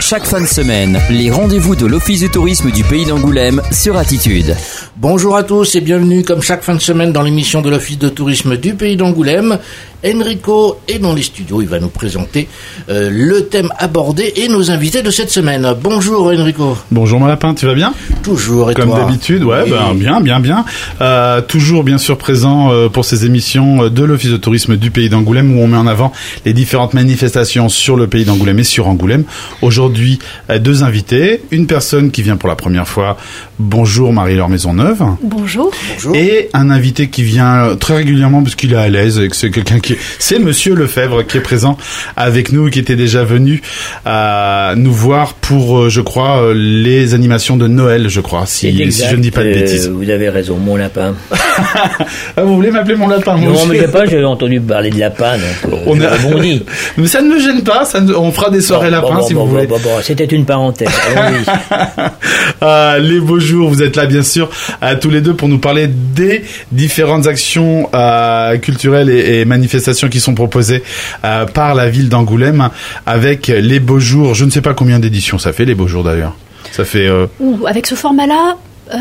Chaque fin de semaine, les rendez-vous de l'Office du tourisme du Pays d'Angoulême sur Attitude. Bonjour à tous et bienvenue comme chaque fin de semaine dans l'émission de l'Office de tourisme du Pays d'Angoulême. Enrico est dans les studios, il va nous présenter le thème abordé et nos invités de cette semaine. Bonjour Enrico. Bonjour mon lapin, tu vas bien ? Toujours, et comme toi ? Comme d'habitude, ouais, oui. Bien. Toujours bien sûr présent pour ces émissions de l'Office de tourisme du Pays d'Angoulême où on met en avant les différentes manifestations sur le Pays d'Angoulême et sur Angoulême. Aujourd'hui, deux invités, une personne qui vient pour la première fois. Bonjour Marie-Laure Maisonneuve. Bonjour. Et un invité qui vient très régulièrement parce qu'il est à l'aise et que c'est quelqu'un c'est Monsieur Lefebvre qui est présent avec nous, qui était déjà venu nous voir pour, je crois, les animations de Noël, je crois, si je ne dis pas de bêtises. Vous avez raison, mon lapin. Vous voulez m'appeler mon lapin, moi Non, mais j'ai pas, j'ai entendu parler de lapin, donc on a rebondi. Mais ça ne me gêne pas, on fera des soirées lapins si vous voulez. C'était une parenthèse. Les beaux jours, vous êtes là bien sûr, tous les deux pour nous parler des différentes actions culturelles et manifestations qui sont proposées par la ville d'Angoulême avec les beaux jours. Je ne sais pas combien d'éditions ça fait, les beaux jours d'ailleurs. Ça fait... Avec ce format-là,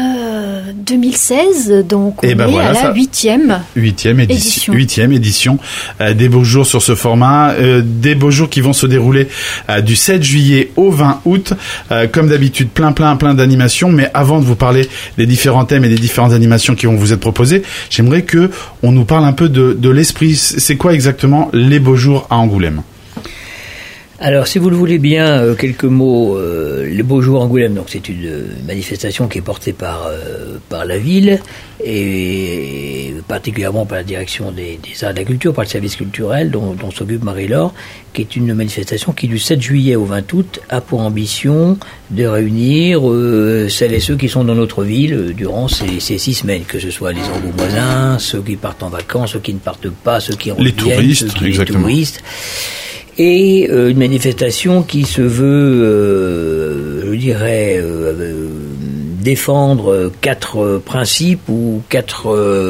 2016, donc on est à la 8e édition. 8e édition des beaux jours sur ce format. Des beaux jours qui vont se dérouler du 7 juillet au 20 août. Comme d'habitude, plein d'animations. Mais avant de vous parler des différents thèmes et des différentes animations qui vont vous être proposées, j'aimerais que on nous parle un peu de l'esprit. C'est quoi exactement les beaux jours à Angoulême ? Alors, si vous le voulez bien, quelques mots. Les Beaux Jours Angoulême, donc c'est une manifestation qui est portée par la ville et particulièrement par la direction des arts et de la culture, par le service culturel dont s'occupe Marie-Laure, qui est une manifestation qui du 7 juillet au 20 août a pour ambition de réunir celles et ceux qui sont dans notre ville durant ces 6 semaines, que ce soit les Angoumoisins, ceux qui partent en vacances, ceux qui ne partent pas, ceux qui reviennent, les touristes. Et une manifestation qui se veut, je dirais, défendre 4 principes ou 4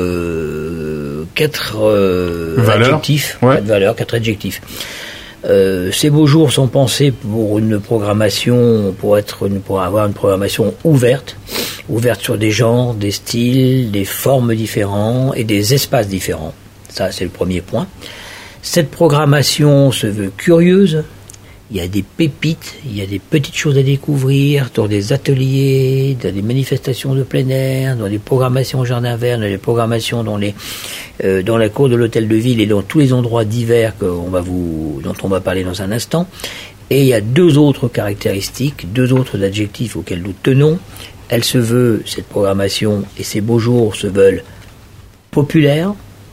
adjectifs, 4 adjectifs. Ces beaux jours sont pensés pour une programmation, pour avoir une programmation ouverte sur des genres, des styles, des formes différents et des espaces différents. Ça, c'est le premier point. Cette programmation se veut curieuse, il y a des pépites, il y a des petites choses à découvrir dans des ateliers, dans des manifestations de plein air, dans des programmations au jardin vert, dans des programmations dans la cour de l'hôtel de ville et dans tous les endroits divers dont on va parler dans un instant. Et il y a 2 autres caractéristiques, 2 autres adjectifs auxquels nous tenons. Elle se veut, cette programmation et ces beaux jours se veulent populaires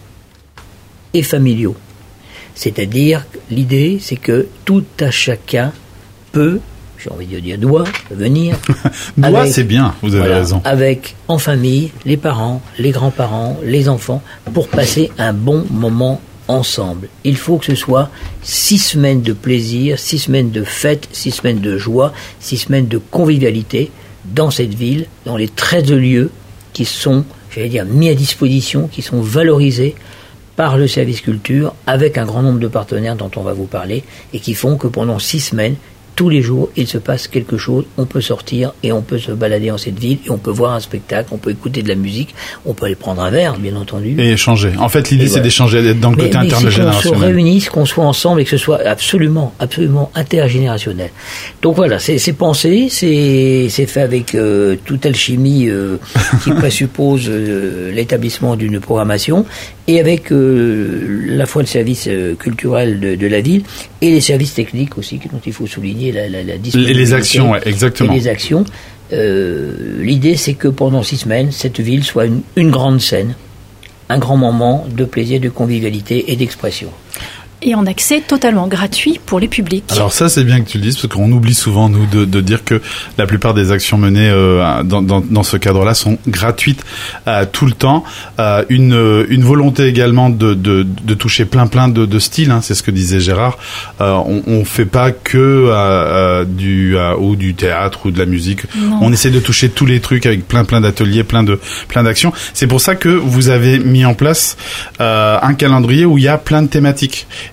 et familiaux. C'est-à-dire, l'idée, c'est que tout à chacun peut, j'ai envie de dire doit, venir. Doit, c'est bien, vous avez raison. Avec, en famille, les parents, les grands-parents, les enfants, pour passer un bon moment ensemble. Il faut que ce soit 6 semaines de plaisir, 6 semaines de fête, 6 semaines de joie, 6 semaines de convivialité dans cette ville, dans les 13 lieux qui sont, mis à disposition, qui sont valorisés par le service culture, avec un grand nombre de partenaires dont on va vous parler, et qui font que pendant 6 semaines, tous les jours, il se passe quelque chose, on peut sortir et on peut se balader dans cette ville, et on peut voir un spectacle, on peut écouter de la musique, on peut aller prendre un verre, bien entendu. Et échanger. En fait, l'idée, c'est d'échanger, d'être dans le côté intergénérationnel. Qu'on se réunisse, qu'on soit ensemble et que ce soit absolument intergénérationnel. Donc voilà, c'est pensé, c'est fait avec toute alchimie qui présuppose l'établissement d'une programmation, et avec la fois le service culturel de la ville et les services techniques aussi, dont il faut souligner la disponibilité. Les actions, exactement. Et les actions. L'idée, c'est que pendant 6 semaines, cette ville soit une grande scène, un grand moment de plaisir, de convivialité et d'expression. Et en accès totalement gratuit pour les publics. Alors ça, c'est bien que tu le dises, parce qu'on oublie souvent, nous, de dire que la plupart des actions menées dans ce cadre-là sont gratuites tout le temps. Une volonté également de toucher plein de styles, hein, c'est ce que disait Gérard. On fait pas que du théâtre ou de la musique. Non. On essaie de toucher tous les trucs avec plein d'ateliers, plein d'actions. C'est pour ça que vous avez mis en place un calendrier où il y a plein de thématiques.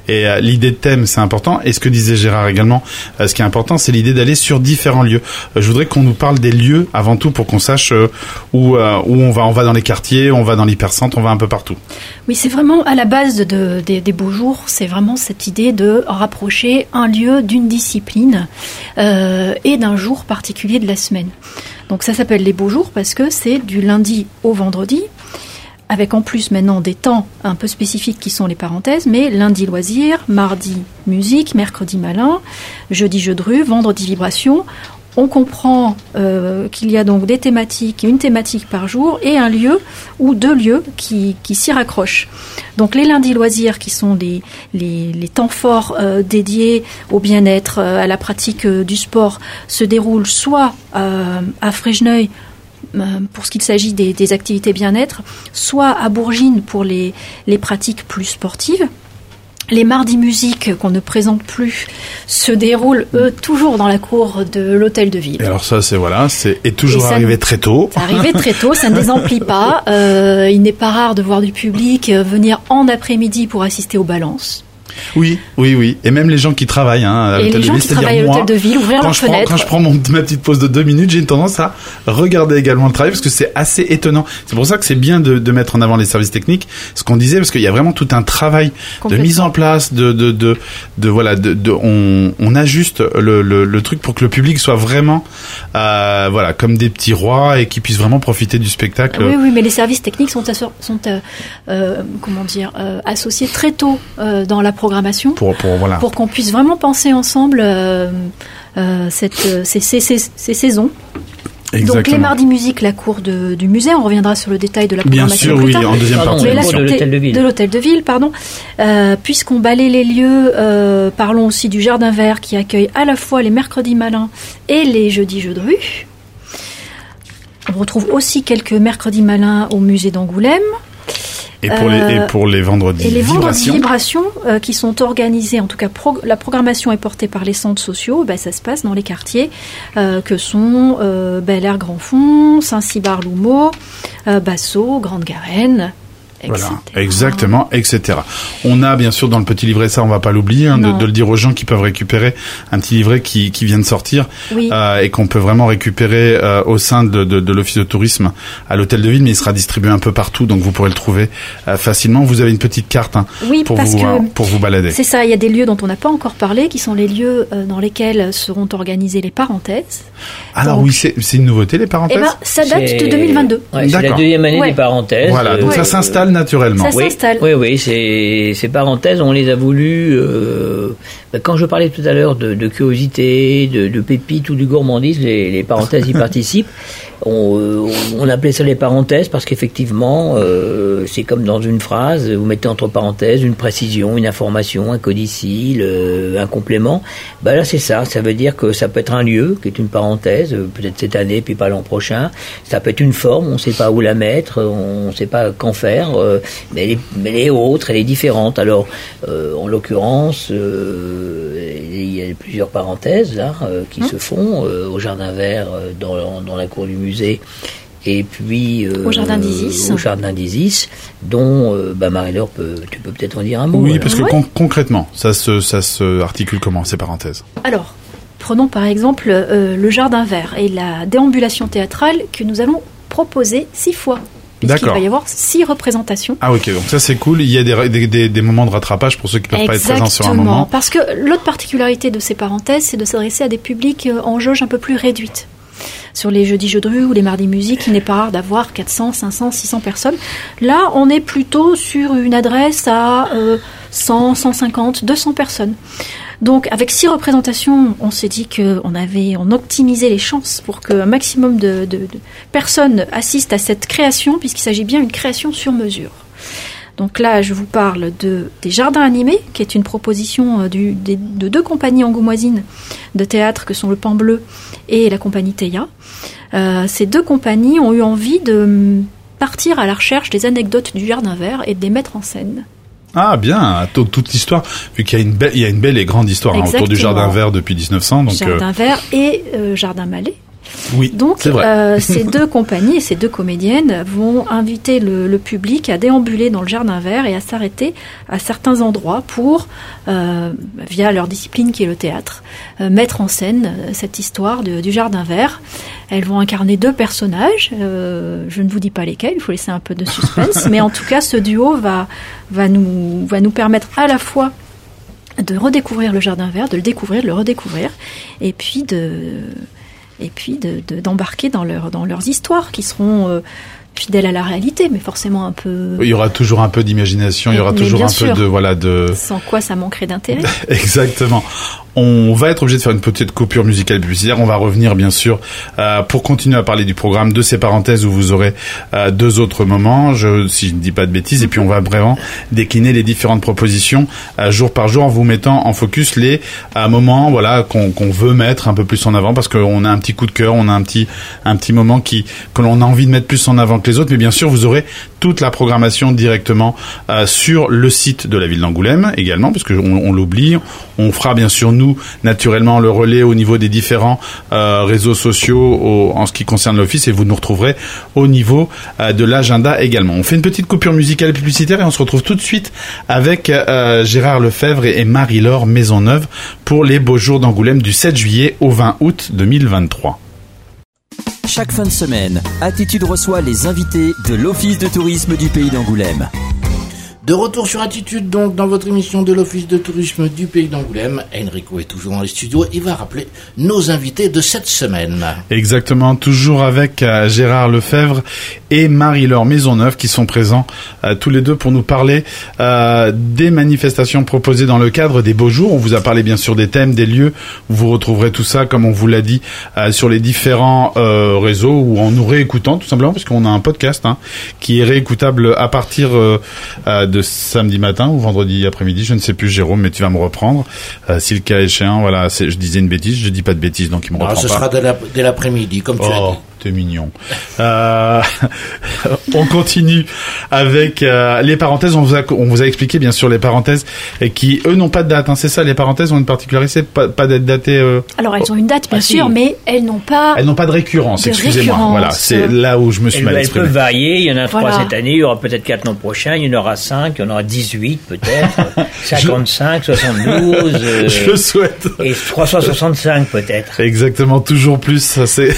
Et l'idée de thème, c'est important. Et ce que disait Gérard également, ce qui est important, c'est l'idée d'aller sur différents lieux. Je voudrais qu'on nous parle des lieux avant tout pour qu'on sache où on va. On va dans les quartiers, on va dans l'hypercentre, on va un peu partout. Oui, c'est vraiment à la base des beaux jours, c'est vraiment cette idée de rapprocher un lieu d'une discipline et d'un jour particulier de la semaine. Donc ça s'appelle les beaux jours parce que c'est du lundi au vendredi, avec en plus maintenant des temps un peu spécifiques qui sont les parenthèses, mais lundi loisirs, mardi musique, mercredi malin, jeudi jeu de rue, vendredi vibration. On comprend qu'il y a donc des thématiques, une thématique par jour et un lieu ou deux lieux qui s'y raccrochent. Donc les lundis loisirs qui sont les temps forts dédiés au bien-être, à la pratique du sport, se déroulent soit à Frégeneuil pour ce qu'il s'agit des activités bien-être, soit à Bourgines pour les pratiques plus sportives. Les mardis musique qu'on ne présente plus se déroulent, eux, toujours dans la cour de l'hôtel de ville. Et alors ça, c'est toujours arrivé très tôt. C'est arrivé très tôt, ça ne désemplit pas. Il n'est pas rare de voir du public venir en après-midi pour assister aux balances. Oui. Et même les gens qui travaillent à l'hôtel de ville. Et les gens qui travaillent à l'hôtel de ville, ouvrir leurs fenêtres. Quand je prends ma petite pause de 2 minutes, j'ai une tendance à regarder également le travail parce que c'est assez étonnant. C'est pour ça que c'est bien de mettre en avant les services techniques. Ce qu'on disait, parce qu'il y a vraiment tout un travail de mise en place, on ajuste le truc pour que le public soit vraiment, comme des petits rois et qu'ils puissent vraiment profiter du spectacle. Oui, mais les services techniques sont associés très tôt dans la programmation pour qu'on puisse vraiment penser ensemble ces saisons. Exactement. Donc les mardis musique, la cour du musée, on reviendra sur le détail de la programmation. Bien sûr, oui, en deuxième partie. Mais là, de l'hôtel de ville, puisqu'on balaye les lieux, parlons aussi du Jardin Vert qui accueille à la fois les mercredis malins et les jeudis jeux de rue. On retrouve aussi quelques mercredis malins au musée d'Angoulême. Et pour les vendredis vibrations. Et les vendredis vibrations qui sont organisés, en tout cas la programmation est portée par les centres sociaux, ça se passe dans les quartiers que sont Bel Air Grand Fond, Saint-Cybar-Loumeau, Bassot, Grande-Garenne. Voilà, exactement, etc. On a bien sûr dans le petit livret, ça on va pas l'oublier, de le dire aux gens qui peuvent récupérer un petit livret qui vient de sortir, oui. Et qu'on peut vraiment récupérer au sein de l'office de tourisme à l'hôtel de ville, mais il sera distribué un peu partout, donc vous pourrez le trouver facilement. Vous avez une petite carte oui, pour vous balader. C'est ça, il y a des lieux dont on n'a pas encore parlé, qui sont les lieux dans lesquels seront organisées les parenthèses. Alors donc, oui, c'est une nouveauté les parenthèses. Ça date de 2022. Ouais, c'est la deuxième année des parenthèses. Voilà, donc ça s'installe naturellement. Ça s'installe. Oui, ces parenthèses, on les a voulu. Quand je parlais tout à l'heure de curiosité, de pépites ou du gourmandise, les parenthèses y participent. On appelait ça les parenthèses parce qu'effectivement, c'est comme dans une phrase, vous mettez entre parenthèses une précision, une information, un codicile, un complément. Là, c'est ça. Ça veut dire que ça peut être un lieu qui est une parenthèse, peut-être cette année, puis pas l'an prochain. Ça peut être une forme, on ne sait pas où la mettre, on ne sait pas qu'en faire, mais elle est autre, elle est différente. Alors, en l'occurrence, il y a plusieurs parenthèses là, qui se font au Jardin Vert, dans la cour du musée, et puis au Jardin d'Isis, dont Marie-Laure, tu peux peut-être en dire un mot. Oui, parce que concrètement, ça se articule comment ces parenthèses? Alors, prenons par exemple le Jardin Vert et la déambulation théâtrale que nous allons proposer 6 fois. Puisqu'il va y avoir 6 représentations. Ah ok, donc ça c'est cool. Il y a des moments de rattrapage pour ceux qui ne peuvent pas être présents sur un moment. Exactement, parce que l'autre particularité de ces parenthèses, c'est de s'adresser à des publics en jauge un peu plus réduite. Sur les jeudis jeux de rue ou les mardis musique, il n'est pas rare d'avoir 400, 500, 600 personnes. Là, on est plutôt sur une adresse à 100, 150, 200 personnes. Donc, avec 6 représentations, on s'est dit on optimisait les chances pour qu'un maximum de personnes assistent à cette création, puisqu'il s'agit bien d'une création sur mesure. Donc là, je vous parle des Jardins Animés, qui est une proposition de 2 compagnies angoumoisines de théâtre, que sont le Pan Bleu et la compagnie Théia. Ces 2 compagnies ont eu envie de partir à la recherche des anecdotes du Jardin Vert et de les mettre en scène. Ah bien, toute l'histoire, vu qu'il y a une belle et grande histoire autour du Jardin Vert depuis 1900. Donc, Jardin Vert et Jardin Malais. Oui, donc, c'est vrai. ces deux compagnies et ces deux comédiennes vont inviter le public à déambuler dans le Jardin Vert et à s'arrêter à certains endroits pour, via leur discipline qui est le théâtre, mettre en scène cette histoire du Jardin Vert. Elles vont incarner deux personnages. Je ne vous dis pas lesquels, il faut laisser un peu de suspense. Mais en tout cas, ce duo va nous permettre à la fois de redécouvrir le Jardin Vert, de le découvrir, de le redécouvrir, et puis d'embarquer dans leurs histoires qui seront fidèles à la réalité, mais forcément un peu... Il y aura toujours un peu d'imagination, il y aura toujours un peu de... Sans quoi ça manquerait d'intérêt. Exactement. On va être obligé de faire une petite coupure musicale publicitaire. On va revenir, bien sûr, pour continuer à parler du programme, de ces parenthèses où vous aurez deux autres moments, si je ne dis pas de bêtises, et puis on va vraiment décliner les différentes propositions jour par jour en vous mettant en focus les moments, voilà, qu'on veut mettre un peu plus en avant parce qu'on a un petit coup de cœur, on a un petit moment que l'on a envie de mettre plus en avant que les autres. Mais bien sûr, vous aurez toute la programmation directement sur le site de la ville d'Angoulême également, parce qu'on l'oublie. On fera bien sûr nous naturellement le relais au niveau des différents réseaux sociaux en ce qui concerne l'office, et vous nous retrouverez au niveau de l'agenda également. On fait une petite coupure musicale et publicitaire et on se retrouve tout de suite avec Gérard Lefebvre et Marie-Laure Maisonneuve pour les Beaux Jours d'Angoulême du 7 juillet au 20 août 2023. Chaque fin de semaine, Attitude reçoit les invités de l'Office de tourisme du Pays d'Angoulême. De retour sur Attitude, donc, dans votre émission de l'Office de tourisme du Pays d'Angoulême. Enrico est toujours dans les studios. Il va rappeler nos invités de cette semaine. Exactement, toujours avec Gérard Lefebvre et Marie-Laure Maisonneuve qui sont présents tous les deux pour nous parler des manifestations proposées dans le cadre des Beaux Jours. On vous a parlé bien sûr des thèmes, des lieux. Vous retrouverez tout ça, comme on vous l'a dit, sur les différents réseaux ou en nous réécoutant tout simplement, parce qu'on a un podcast qui est réécoutable à partir de samedi matin ou vendredi après-midi, je ne sais plus, Jérôme, mais tu vas me reprendre si le cas échéant. Voilà, je disais une bêtise, je dis pas de bêtises, donc il me reprend pas. Ce sera dès l'après-midi, comme tu as dit. T'es mignon. On continue avec les parenthèses. On vous a expliqué bien sûr les parenthèses qui eux n'ont pas de date. C'est ça, les parenthèses ont une particularité, pas d'être datées. Alors elles ont une date bien sûr, mais elles n'ont pas de récurrence. Excusez-moi. Voilà, c'est là où je me suis mal exprimé. Elles peuvent varier. Il y en a 3 cette année. Il y aura peut-être 4 l'an prochain. Il y en aura 5. Il y en aura 18 peut-être. 55, 72. Je le souhaite. Et 365 peut-être. Exactement. Toujours plus. Ça c'est.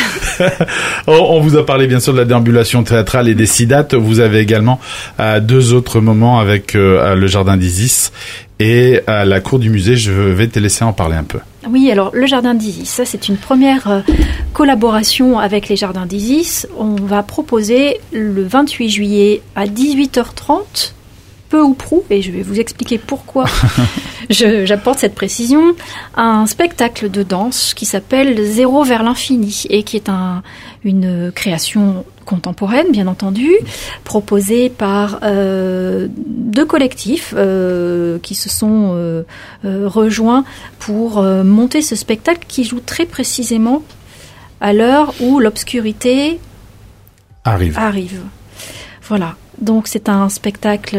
On vous a parlé bien sûr de la déambulation théâtrale et des 6 dates. Vous avez également 2 autres moments avec le Jardin d'Isis et la cour du musée. Je vais te laisser en parler un peu. Oui, alors le Jardin d'Isis, ça c'est une première collaboration avec les Jardins d'Isis. On va proposer le 28 juillet à 18h30, peu ou prou, et je vais vous expliquer pourquoi j'apporte cette précision, un spectacle de danse qui s'appelle Zéro vers l'infini et qui est une création contemporaine, bien entendu, proposée par 2 collectifs qui se sont rejoints pour monter ce spectacle qui joue très précisément à l'heure où l'obscurité arrive. Voilà. Donc c'est un spectacle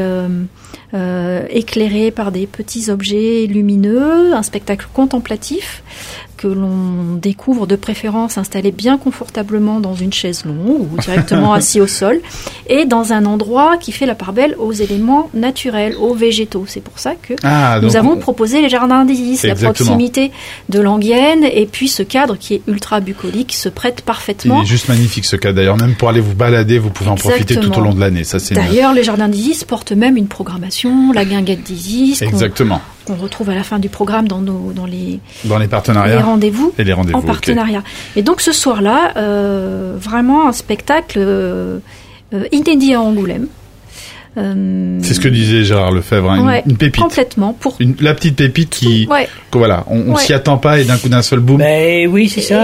éclairé par des petits objets lumineux, un spectacle contemplatif que l'on découvre de préférence installé bien confortablement dans une chaise longue ou directement assis au sol et dans un endroit qui fait la part belle aux éléments naturels, aux végétaux. C'est pour ça que nous avons proposé les Jardins d'Isis, la proximité de l'Anguienne et puis ce cadre qui est ultra bucolique se prête parfaitement. Il est juste magnifique ce cadre d'ailleurs, même pour aller vous balader, vous pouvez en profiter tout au long de l'année. Ça, c'est d'ailleurs, les Jardins d'Isis portent même une programmation, la guinguette d'Isis. Exactement. Qu'on retrouve à la fin du programme dans les partenariats, les rendez-vous en partenariat. Okay. Et donc ce soir-là, vraiment un spectacle inédit à Angoulême. C'est ce que disait Gérard Lefebvre, une pépite. Complètement. La petite pépite on s'y attend pas et d'un seul boom. Oui, c'est ça.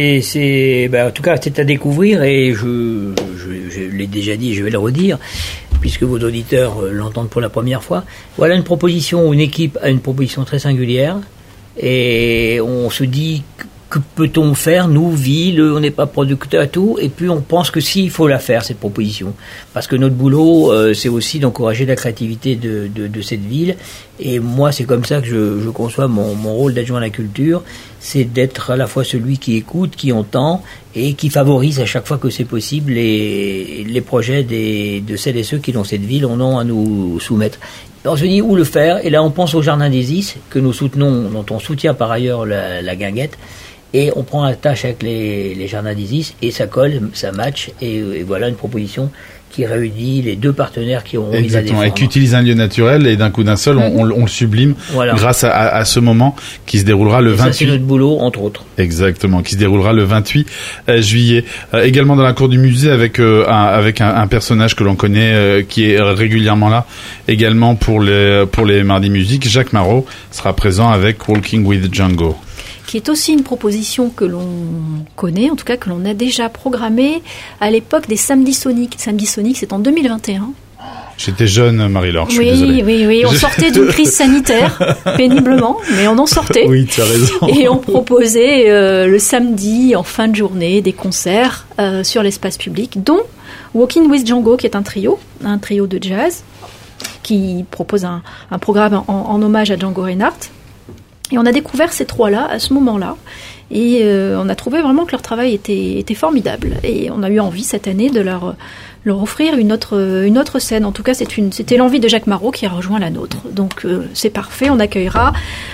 En tout cas, c'est à découvrir et je l'ai déjà dit, je vais le redire, puisque vos auditeurs l'entendent pour la première fois. Voilà une équipe a une proposition très singulière et on se dit que peut-on faire, nous, ville, on n'est pas producteur et tout, et puis on pense que si, il faut la faire, cette proposition. Parce que notre boulot, c'est aussi d'encourager la créativité de cette ville, et moi, c'est comme ça que je conçois mon rôle d'adjoint à la culture, c'est d'être à la fois celui qui écoute, qui entend, et qui favorise à chaque fois que c'est possible les projets de celles et ceux qui, dans cette ville, en ont à nous soumettre. On se dit où le faire, et là on pense au Jardin des Is, que nous soutenons, dont on soutient par ailleurs la guinguette, et on prend la tâche avec les Jardins des Is, et ça colle, ça match, et voilà une proposition qui réunit les deux partenaires qui ont mis à défendre. Et qui utilise un lieu naturel, et d'un coup d'un seul, on le sublime, voilà, grâce à ce moment qui se déroulera le 28. Ça, c'est notre boulot, entre autres. Exactement, qui se déroulera le 28 juillet. Également dans la cour du musée, avec un personnage que l'on connaît, qui est régulièrement là, également pour les Mardis Musique. Jacques Marot sera présent avec Walking with Django, qui est aussi une proposition que l'on connaît, en tout cas que l'on a déjà programmée à l'époque des Samedis Soniques. Samedi Sonique, c'est en 2021. J'étais jeune, Marie-Laure, je suis désolé. Oui, on sortait d'une crise sanitaire, péniblement, mais on en sortait. Oui, tu as raison. Et on proposait le samedi, en fin de journée, des concerts sur l'espace public, dont Walking with Django, qui est un trio de jazz, qui propose un programme en hommage à Django Reinhardt. Et on a découvert ces trois-là à ce moment-là, et on a trouvé vraiment que leur travail était formidable. Et on a eu envie cette année de leur offrir une autre scène. En tout cas, c'était l'envie de Jacques Marot qui a rejoint la nôtre. Donc c'est parfait, on accueillera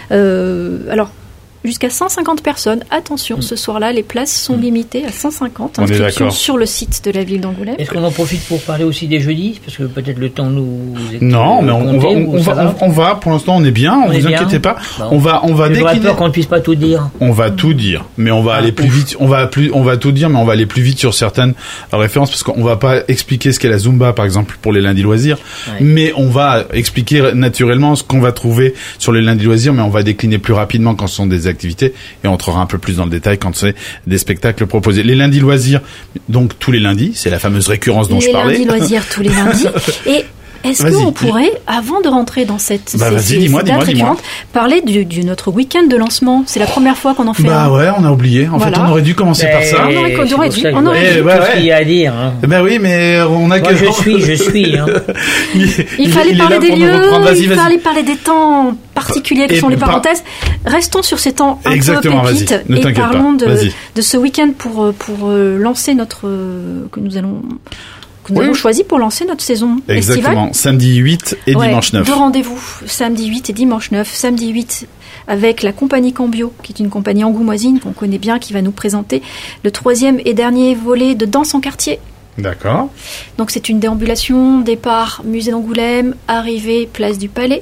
jusqu'à 150 personnes. Attention, ce soir-là, les places sont limitées à 150 inscriptions sur le site de la ville d'Angoulême. Est-ce qu'on en profite pour parler aussi des jeudis ? Parce que peut-être le temps nous... Non, mais on va, pour l'instant on est bien, vous inquiétez pas. Bon. On va décliner. Peur qu'on ne puisse pas tout dire. On va tout dire, mais on va aller plus vite. On va tout dire, mais on va aller plus vite sur certaines références, parce qu'on va pas expliquer ce qu'est la Zumba, par exemple, pour les lundis loisirs, mais on va expliquer naturellement ce qu'on va trouver sur les lundis loisirs, mais on va décliner plus rapidement quand ce sont des activités, et on entrera un peu plus dans le détail quand c'est des spectacles proposés. Les lundis loisirs, donc tous les lundis, c'est la fameuse récurrence dont je parlais. Les lundis loisirs tous les lundis. Et est-ce qu'on pourrait, avant de rentrer dans cette date récurrente, parler de notre week-end de lancement ? C'est la première fois qu'on en fait un. Ouais, on a dit. En fait, on aurait dû commencer par ça. On aurait dû. Tout ce qu'il y a à dire. Hein. Oui, mais on a que... Je suis. Hein. Il fallait parler des lieux, il fallait parler des temps particuliers que sont les parenthèses. Restons sur ces temps un peu pépites et parlons de ce week-end pour lancer que nous avons choisi pour lancer notre saison estivale. Exactement, samedi 8 et dimanche 9. Deux rendez-vous, samedi 8 et dimanche 9. Samedi 8 avec la compagnie Cambio, qui est une compagnie angoumoisine qu'on connaît bien, qui va nous présenter le 3e et dernier volet de Danse en quartier. D'accord. Donc c'est une déambulation, départ musée d'Angoulême, arrivée place du Palais.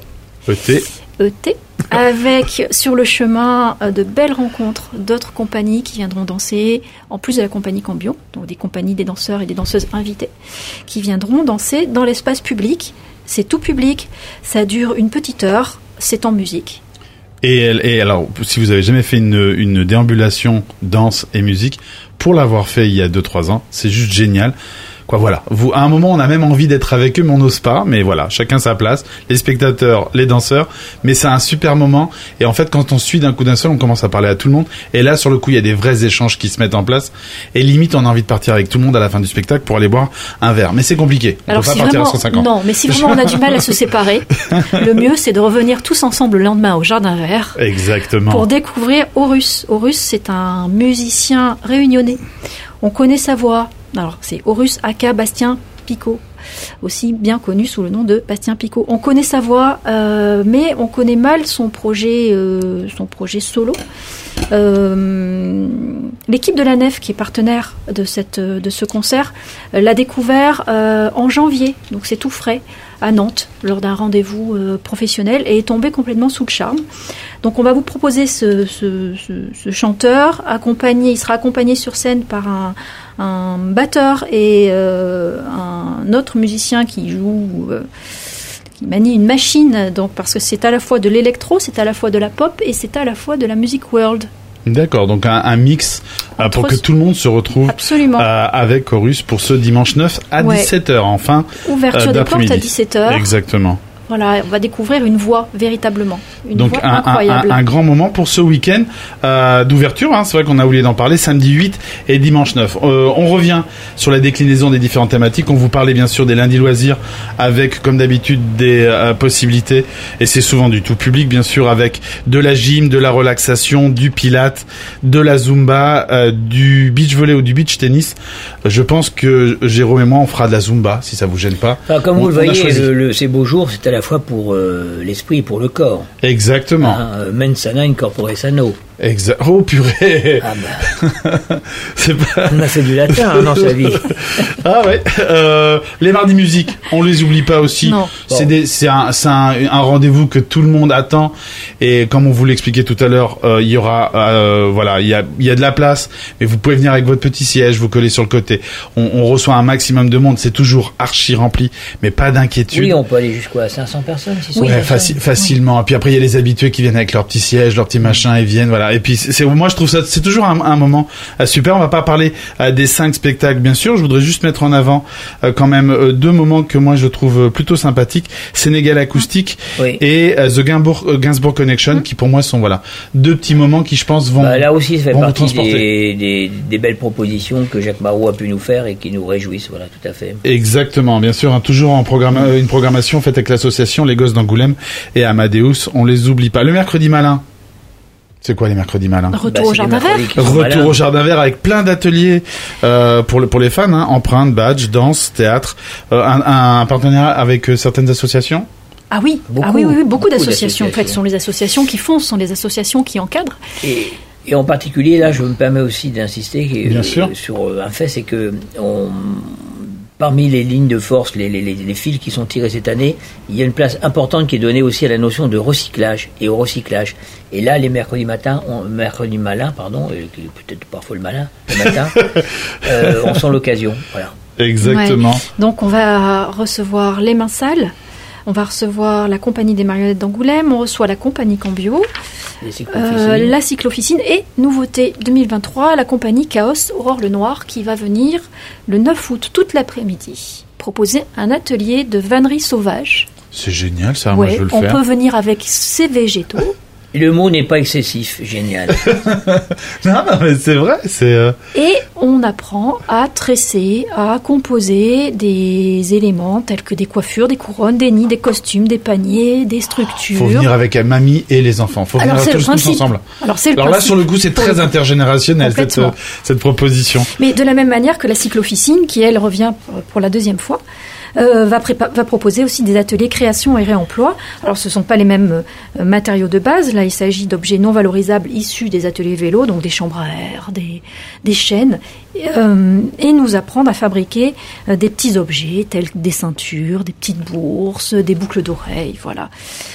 ET. Avec sur le chemin de belles rencontres d'autres compagnies qui viendront danser, en plus de la compagnie Cambio, donc des compagnies, des danseurs et des danseuses invités, qui viendront danser dans l'espace public. C'est tout public, ça dure une petite heure, c'est en musique. Et alors, si vous avez jamais fait une déambulation danse et musique, pour l'avoir fait il y a 2-3 ans, c'est juste génial. Voilà. À un moment, on a même envie d'être avec eux, mais on n'ose pas. Mais voilà, chacun sa place. Les spectateurs, les danseurs. Mais c'est un super moment. Et en fait, quand on suit d'un coup d'un seul, on commence à parler à tout le monde. Et là, sur le coup, il y a des vrais échanges qui se mettent en place. Et limite, on a envie de partir avec tout le monde à la fin du spectacle pour aller boire un verre. Mais c'est compliqué. On peut pas partir à 150. Non, mais si vraiment on a du mal à se séparer, le mieux, c'est de revenir tous ensemble le lendemain au Jardin Vert. Exactement. Pour découvrir Horus. Horus, c'est un musicien réunionnais. On connaît sa voix. Alors, c'est Horus aka Bastien Picot, aussi bien connu sous le nom de Bastien Picot. On connaît sa voix, mais on connaît mal son projet solo. L'équipe de la Nef, qui est partenaire de ce concert, l'a découvert en janvier, donc c'est tout frais, à Nantes, lors d'un rendez-vous professionnel, et est tombé complètement sous le charme. Donc on va vous proposer ce chanteur, il sera accompagné sur scène par un batteur et un autre musicien qui joue... qui manie une machine, donc, parce que c'est à la fois de l'électro, c'est à la fois de la pop et c'est à la fois de la music world. D'accord, donc un mix pour que tout le monde se retrouve avec Horus pour ce dimanche 9 à 17h, enfin. Ouverture des portes à 17h. Exactement. Voilà, on va découvrir une voie véritablement. Donc un grand moment pour ce week-end d'ouverture. Hein, c'est vrai qu'on a oublié d'en parler. Samedi 8 et dimanche 9. On revient sur la déclinaison des différentes thématiques. On vous parlait bien sûr des lundis loisirs avec, comme d'habitude, des possibilités. Et c'est souvent du tout public, bien sûr, avec de la gym, de la relaxation, du pilate, de la zumba, du beach volley ou du beach tennis. Je pense que Jérôme et moi, on fera de la zumba, si ça vous gêne pas. Enfin, comme vous le voyez, ces beaux jours, c'est à la fois pour l'esprit et pour le corps. Exactement. Mens sana in corpore sano. Oh purée. Ah bah. On a fait du latin dans sa vie. Ah ouais. Les mardis musique, on les oublie pas aussi. Non. C'est un rendez-vous que tout le monde attend. Et comme on vous l'expliquait tout à l'heure, il y aura voilà, il y a de la place, mais vous pouvez venir avec votre petit siège, vous coller sur le côté. On reçoit un maximum de monde, c'est toujours archi rempli, mais pas d'inquiétude. Oui, on peut aller jusqu'à 500 personnes, 600 oui, personnes. facilement. Et puis après il y a les habitués qui viennent avec leur petit siège, leur petit machin, et viennent, voilà. Et puis moi je trouve ça, c'est toujours un moment super. On va pas parler des 5 spectacles, bien sûr. Je voudrais juste mettre en avant quand même 2 moments que moi je trouve plutôt sympathiques. Sénégal acoustique et The Gainsbourg Connection, qui pour moi sont, voilà, 2 petits moments qui, je pense, vont là aussi ça fait partie des belles propositions que Jacques Marot a pu nous faire et qui nous réjouissent. Voilà, tout à fait. Exactement, bien sûr, hein, toujours en une programmation faite avec l'association Les Gosses d'Angoulême et Amadeus. On les oublie pas. Le mercredi malin. C'est quoi les mercredis malins? Retour au Jardin Vert. Retour au Jardin Vert avec plein d'ateliers pour les fans, hein, empreintes, badges, danse, théâtre, un partenariat avec certaines associations. Ah oui, beaucoup d'associations. En fait, ce sont les associations qui font, ce sont les associations qui encadrent. Et en particulier, là, je me permets aussi d'insister sur un fait, c'est que parmi les lignes de force, les fils qui sont tirés cette année, il y a une place importante qui est donnée aussi à la notion de recyclage et au recyclage. Et là, les mercredis malins, qui est peut-être parfois le matin, on sent l'occasion. Voilà. Exactement. Ouais. Donc, on va recevoir les Mains Sales. On va recevoir la compagnie des marionnettes d'Angoulême, on reçoit la compagnie Cambio, la cyclo-officine et, nouveauté 2023, la compagnie Chaos Aurore le Noir qui va venir le 9 août toute l'après-midi proposer un atelier de vannerie sauvage. C'est génial ça, moi je veux le faire. On peut venir avec ses végétaux. Le mot n'est pas excessif, génial. non, mais c'est vrai. Et on apprend à tresser, à composer des éléments tels que des coiffures, des couronnes, des nids, des costumes, des paniers, des structures. Faut venir avec mamie et les enfants. Faut venir tous ensemble. Alors là, sur le coup, c'est très intergénérationnel cette proposition. Mais de la même manière que la cyclo-officine, qui elle revient pour la 2e fois. Va proposer aussi des ateliers création et réemploi. Alors, ce ne sont pas les mêmes matériaux de base. Là, il s'agit d'objets non valorisables issus des ateliers vélo, donc des chambres à air, des chaînes, et nous apprendre à fabriquer des petits objets tels que des ceintures, des petites bourses, des boucles d'oreilles, voilà.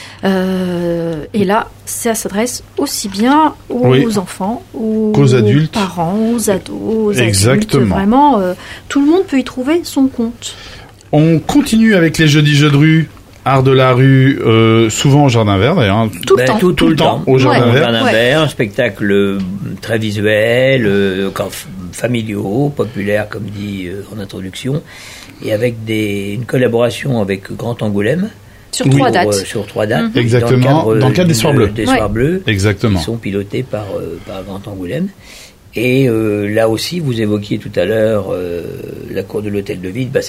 Et là, ça s'adresse aussi bien aux enfants, qu'aux adultes, aux parents, aux ados, aux Exactement. adultes. Vraiment, tout le monde peut y trouver son compte. On continue avec les jeudis jeux de rue, art de la rue, souvent au Jardin Vert d'ailleurs. Hein. Tout le temps au Jardin Vert. Un spectacle très visuel, familiaux, populaire comme dit en introduction, et avec une collaboration avec Grand Angoulême. Sur 3 dates. Sur 3 dates. Exactement. Dans le cadre des Soirs Bleus. Des Soirs Bleus. Exactement. Qui sont pilotés par Grand Angoulême. Et là aussi, vous évoquiez tout à l'heure la cour de l'hôtel de ville,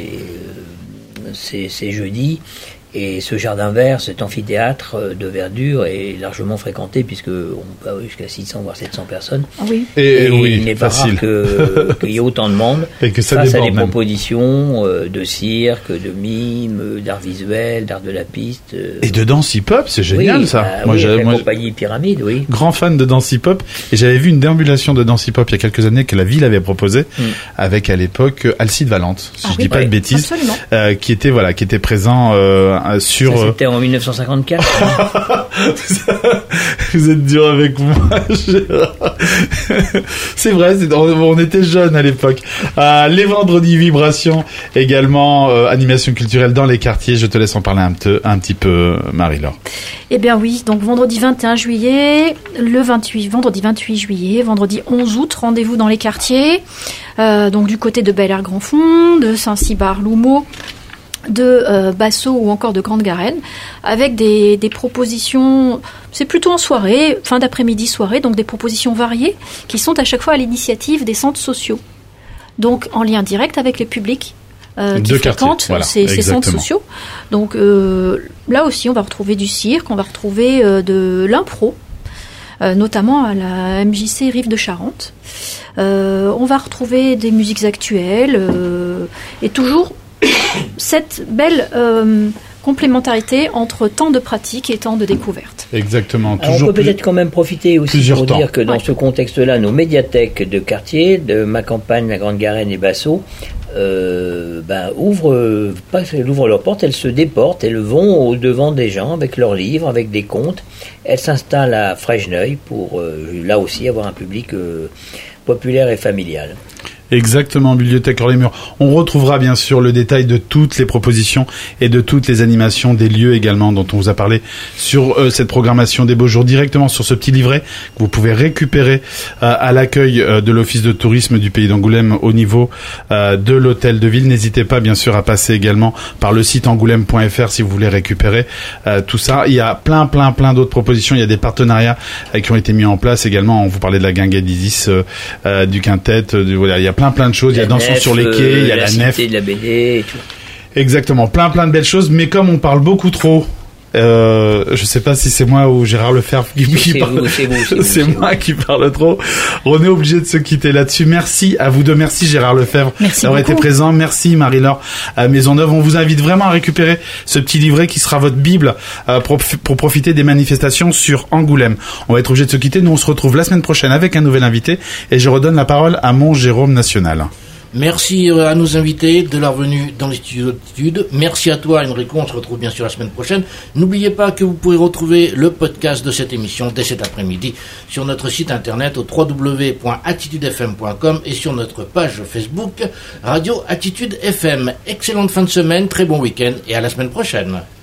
c'est jeudi. Et ce jardin vert, cet amphithéâtre de verdure est largement fréquenté puisqu'on peut avoir jusqu'à 600 voire 700 personnes. Oui. Et il n'est pas rare qu'il y ait autant de monde et que ça face à des propositions de cirque, de mime, d'art visuel, d'art de la piste. Et de danse hip-hop, c'est génial ça. Moi, la compagnie Pyramide, oui. Grand fan de danse hip-hop. Et j'avais vu une déambulation de danse hip-hop il y a quelques années que la ville avait proposée avec à l'époque Alcide Valente, si je dis pas de bêtises, qui était présent sur. Ça, c'était en 1954. Vous êtes dur avec moi, Gérard. C'est vrai, on était jeunes à l'époque. Les vendredis vibrations, également animation culturelle dans les quartiers. Je te laisse en parler un petit peu, Marie-Laure. Eh bien oui, donc vendredi 21 juillet, vendredi 28 juillet, vendredi 11 août, rendez-vous dans les quartiers. Donc du côté de Bel Air Grand Fond, de Saint-Cybar-Loumeau, de Basso ou encore de Grande-Garenne, avec des propositions, c'est plutôt en soirée, fin d'après-midi soirée, donc des propositions variées qui sont à chaque fois à l'initiative des centres sociaux, donc en lien direct avec les publics qui fréquentent ces centres sociaux. Donc là aussi on va retrouver du cirque, on va retrouver de l'impro, notamment à la MJC Rive de Charente. On va retrouver des musiques actuelles et toujours cette belle complémentarité entre temps de pratique et temps de découverte. Exactement. Alors on peut peut-être quand même profiter aussi pour dire que dans ce contexte-là, nos médiathèques de quartier, de ma campagne, la Grande-Garenne et Basso, ouvrent leurs portes, elles se déportent, elles vont au-devant des gens avec leurs livres, avec des contes. Elles s'installent à Fresneuil pour, là aussi, avoir un public populaire et familial. Exactement, Bibliothèque hors les murs. On retrouvera bien sûr le détail de toutes les propositions et de toutes les animations des lieux également dont on vous a parlé sur cette programmation des Beaux Jours directement sur ce petit livret que vous pouvez récupérer à l'accueil de l'Office de tourisme du Pays d'Angoulême au niveau de l'hôtel de ville. N'hésitez pas bien sûr à passer également par le site angoulême.fr si vous voulez récupérer tout ça. Il y a plein d'autres propositions. Il y a des partenariats qui ont été mis en place également. On vous parlait de la guinguette d'Isis, du quintet, voilà, il y a plein de choses. Il y a Dansons sur les quais, il y a la nef, de la BD et tout. Exactement, plein de belles choses. Mais comme on parle beaucoup trop, je sais pas si c'est moi ou Gérard Lefebvre qui parle. C'est moi qui parle trop. On est obligé de se quitter là-dessus. Merci à vous deux. Merci Gérard Lefebvre d'avoir été présent. Merci Marie-Laure Maisonneuve. On vous invite vraiment à récupérer ce petit livret qui sera votre bible pour profiter des manifestations sur Angoulême. On va être obligé de se quitter. Nous on se retrouve la semaine prochaine avec un nouvel invité et je redonne la parole à mon Jérôme National. Merci à nos invités de leur venue dans les studios d'Altitude. Merci à toi Enrico, on se retrouve bien sûr la semaine prochaine. N'oubliez pas que vous pouvez retrouver le podcast de cette émission dès cet après-midi sur notre site internet au www.attitudefm.com et sur notre page Facebook Radio Attitude FM. Excellente fin de semaine, très bon week-end et à la semaine prochaine.